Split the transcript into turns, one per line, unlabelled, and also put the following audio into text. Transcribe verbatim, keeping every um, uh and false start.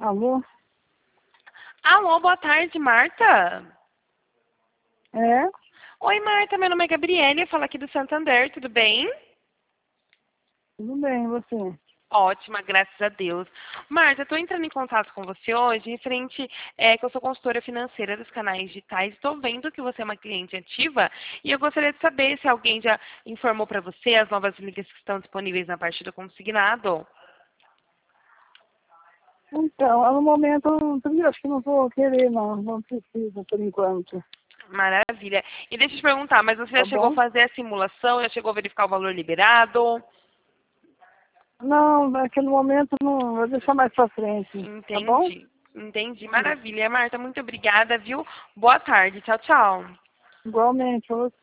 Alô?
Alô, boa tarde, Marta.
É?
Oi, Marta, meu nome é Gabriele, eu falo aqui do Santander, tudo bem?
Tudo bem, e você?
Ótima, graças a Deus. Marta, eu estou entrando em contato com você hoje, referente é, que eu sou consultora financeira dos canais digitais. Estou vendo que você é uma cliente ativa e eu gostaria de saber se alguém já informou para você as novas ligas que estão disponíveis na parte do consignado.
Então, no momento, eu acho que não vou querer, não. Não precisa, por enquanto.
Maravilha. E deixa eu te perguntar, mas você já
Tá
chegou a
bom?
fazer a simulação, já chegou a verificar o valor liberado?
Não, naquele momento não. Vou deixar mais pra frente. Tá bom?
Entendi. Entendi. Maravilha. Marta, muito obrigada, viu? Boa tarde. Tchau, tchau.
Igualmente, pra você.